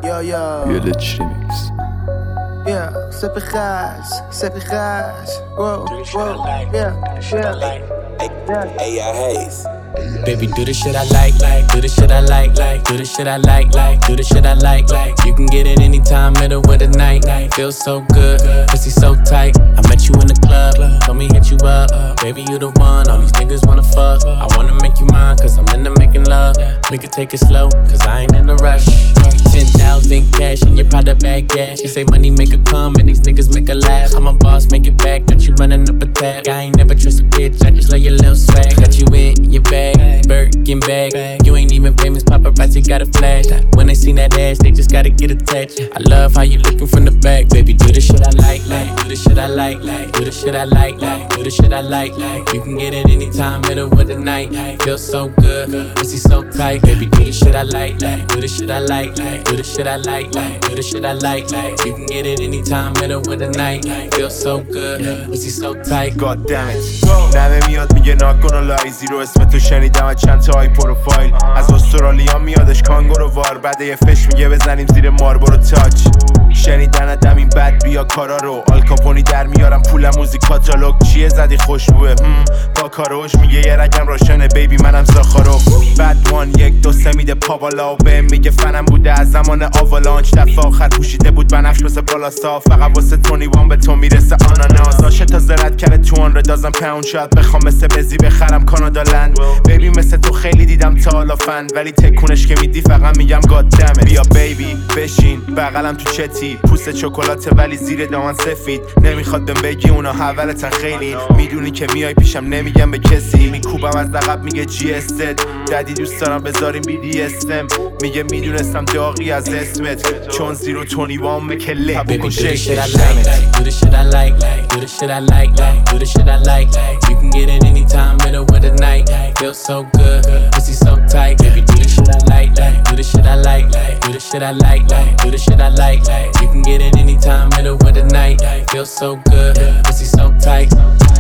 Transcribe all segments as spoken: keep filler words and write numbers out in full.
Yo, yo. Village Remix. Yeah, Seppi Gaz, Seppi Gaz. Whoa, whoa, yeah, yeah. Hey, yeah, Hayes. Baby, do the shit I like, like, do the shit I like, like, do the shit I like, like, do the shit I like, like. You can get it anytime, middle of the night, night. Feels so good, pussy so tight. I met you in the club, told me hit you up. Baby, you the one, all these niggas wanna fuck. I wanna make you mine, cause I'm into making love. We could take it slow, cause I ain't in a rush. Ten thousand cash in your product bag, yeah. She say money make her come, and these niggas make her laugh. I'm a boss, make it back, got you running up a tab. I ain't never trust a bitch, I just love your little swag. Got you in your bag, Birkin bag. You ain't even famous, paparazzi got a flash. When they seen that ass, they just gotta get attached. I love how you looking from the back, baby. Do the shit I like, like, do the shit I like, like, do the shit I like, like, do the shit I like, like. You can get it anytime, middle of the night. Feel so good, pussy so tight, baby. Do the shit I like, like, do the shit I like, like, do the shit I like, like, do the shit I like, like. You can get it anytime, middle of the night. Feel so good, pussy so tight. God damn it. نمه میاد میگه ناکن و لایزی رو اسم تو شنیدم از چند تا های پروفایل. از استرالیا میادش کانگورو وار، بعد یه فش میگه بزنیم زیر ماربورو تاچ. شنیدن ادم این بد بیا کارا رو آلکاپونی در میارم پول موزیک کاتالوگ. چیه زدی خوشبوه هم با کاروش میگه یه رگم روشنه بیبی منم زاخارو. بد وان یک دو سه میده پا بالا و بهم میگه فنم بوده از زمان آوالانچ. دفعه آخر پوشیده بود بنفش مثل بالاستا، فقط واسه تونی وان به تو میرسه آناناس. آشه تا زرد کرده تو آن ردازم پاوند، شاید بخوام مثل بزی بخرم کانادا لند. بیبی مثل تو خیلی دیدم تا حالا فن، ولی تکونش که میدی فقط میگم گاد دمت. بیا بیبی بشین بغلم تو چتی، پوست چکلاته ولی زیر دامن سفید. نمیخواد بهم بگی اونا حولتن خیلی، میدونی که میای پیشم نمیگم به کسی. میکوبم از عقب میگه جی اس دادی دوست دارم بذاریم بی دی اسم. میگه میدونستم داغی از اسمت چون زیرو تونی وان مکله بکن شیک. Do the shit I like, like, do the shit I like, like, do the shit I like, like. You can get it anytime, middle of the night. Feel so good, pussy so tight, baby. Do the shit I like, like, do the shit I like, like, do the shit I like, like, do the shit I like, like. You can get it anytime, middle of the night. Feel so good, pussy so tight.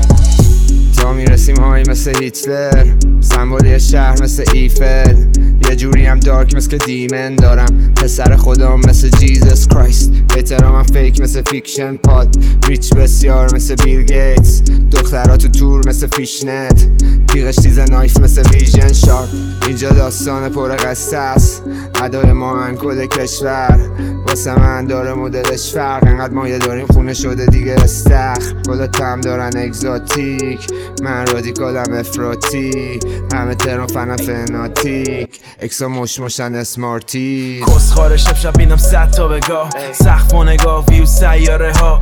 تا میرسیم های مثل هیتلر، سمبولی شهر مثل ایفل. یه جوری هم دارک مثل دیمن دارم، پسر خودم مثل جیزس کرایست. احترامم فیک مثل فیکشن پاد، ریچ بسیار مثل بیل گیتس. دخترات تو تور مثل فیشنت، تیغش تیز نایف مثل ویژن شارپ. اینجا داستان پر قصه است، ادای ما هن کل کشور. واسه من داره مدلش فرق، انقدر مایه داریم خونه شده دیگه استخ. کلا تم دارن اگزاتیک، من رادیکالم افراطی. همه ترون فنم فناتیک، اکسا مش مشن اسمارتی. کسخاره شب شب بینم صد تا بگاه، سقف و نگاه ویو سیاره ها.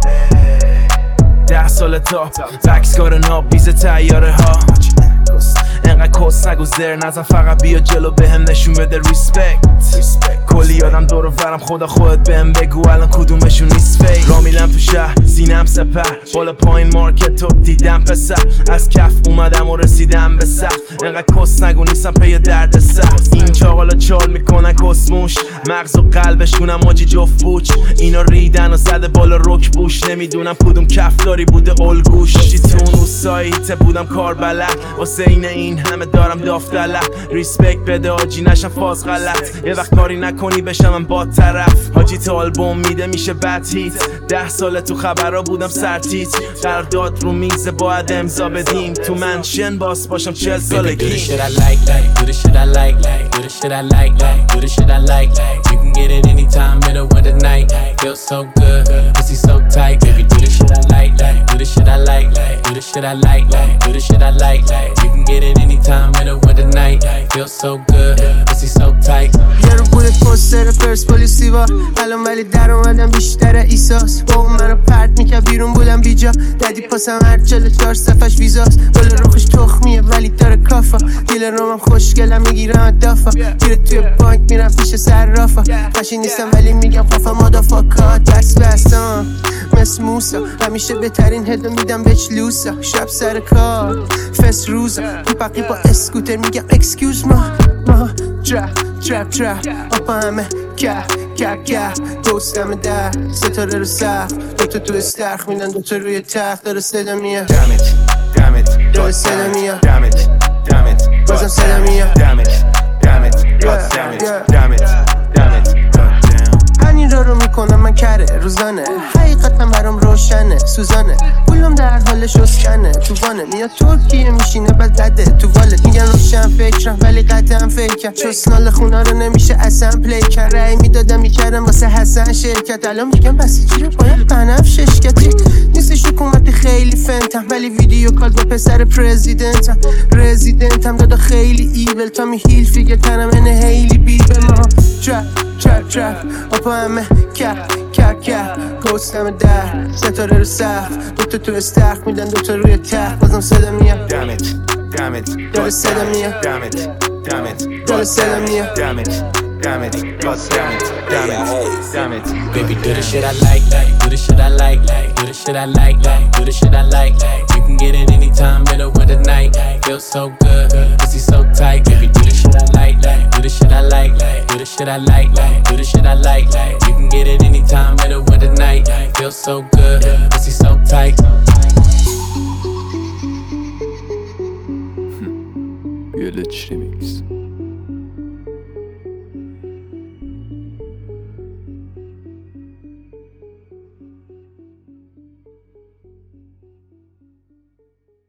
ده سال تا بکسکار ناب بیز تیاره ها. انقدر کس نگو زر نزن، فقط بیا جلو بهم نشون بده ریسپکت. کلی یادم دور و برم، خدا خودت بهم بگو الان کدومشون نیست فیک. را میلم تو شهر سینم سپر، بالا پایین مارکت رو دیدم پسر. از کف اومدم و رسیدم به سقف، انقدر کس نگو نیستم پی درد سر. این چاقالا چال میکنن کسموش، مغز و قلبشونم ماجی جفت بوچ. اینا ریدن و زده بالا رک بوش، نمیدونم کدوم کفداری بوده الگوش. جیتون و سایت بودم کار بلد، واسه اینه این همه دارم دافتلق. ریسپکت بده آجی نشم فاز غلط، یه وقت کاری نکنی بشم من با طرف. حاجی تا آلبوم میده میشه بد هیت، ده ساله تو خبرها بودم سرتیت. قرارداد رو میز باید امضا بدیم، تو منشن باس باشم چهل سالگی. Do the shit I like, like, do the shit I like, like, do the shit I like, like, do the shit I like, like. You can get it anytime, middle of the night. Feel so good, pussy so tight, baby. Do the shit I like, like, do the shit I like, like, do the shit I like, like, do the shit I like, like. You can get it anytime, middle of the night. Feel so good, pussy so tight. یه رو بوده پوستر پرسپولیسی با الان ولی در اومدم بیشتر ایساس. با اون منو پرت میکرد بیرون بودم بیجا، دادی پاسم هر چله چار صفش ویزاست. بالا روخش تخمیه ولی داره کافا، دیل رومم خوشگلم میگیرم دافا. گیره توی بانک میرم پیش صرافا، قشنگ نیستم ولی میگم خفا مادافاکا. دست بستم مثل موسا، همیشه بهترین هدو میدم بهش لوسا. شب سر کار فس روزا، قیپا قیپا اسکوتر میگم اکسکیوز ما ما. ترپ ترپ ترپ اپا همه که که که دوستم در ستاره رو سخت. دوتا تو استرخ میدن دوتا روی تخت. داره صدا میاد Damn it, damn it, داره صدا میاد damn it, damn it, بازم صدا میاد damn it, damn it, God damn it, damn it, damn it, God damn. سلطانه، حقیقتم برام روشنه، سوزانه پولم در حال شستنه، تو وانه میاد ترکیه میشینه بعد زده تو والت، میگن روشن فکرم ولی قطعا فکرم، چسنال خونه رو نمیشه اصلا پلی کرد، رأی میدادم میکردم واسه حسن شرکت، الان میگم بسیجی رو باید بنفش ششکتی، نیستش حکومتی خیلی فنتم ولی ویدیو کال با پسر پرزیدنتم، رزیدنتم دادا خیلی ایبل تا می هیل فیگر تنم اینه هیلی بیبل، ما ترپ ترپ ترپ اپا همه کپ کپ کپ گوستم در ستاره رو سخت، دوتا تو استخ میدن دوتا روی تخت، بازم صدا میاد Damn it, damn it, داره صدا میاد damn it, damn it, داره صدا میاد damn it, damn it, God damn it, damn it, damn it. Baby, do the shit I like, like, do the shit I like, like, do the shit I like, like, do the shit I like, like. You can get it anytime, middle of the night, feel so good, pussy so tight. Baby, do the shit I like, like, do the shit I like, like, do the shit I like, like, do the shit I like, like. You can get it anytime, middle of the night, feel so good, pussy so tight. Village Remix.